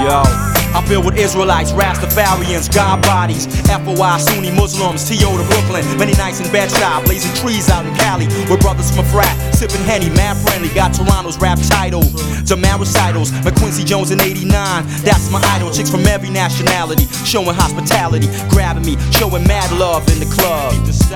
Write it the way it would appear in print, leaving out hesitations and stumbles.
Yo, I feel with Israelites, Rastafarians, God bodies, FOI, Sunni Muslims, T.O. to Brooklyn. Many nights in Bed-Stuy, blazing trees out in Cali. With brothers from a frat, sipping Henny, mad friendly. Got Toronto's rap title, Jamal recitals, McQuincy Jones in '89. That's my idol, chicks from every nationality, showing hospitality, grabbing me, showing mad love in the club.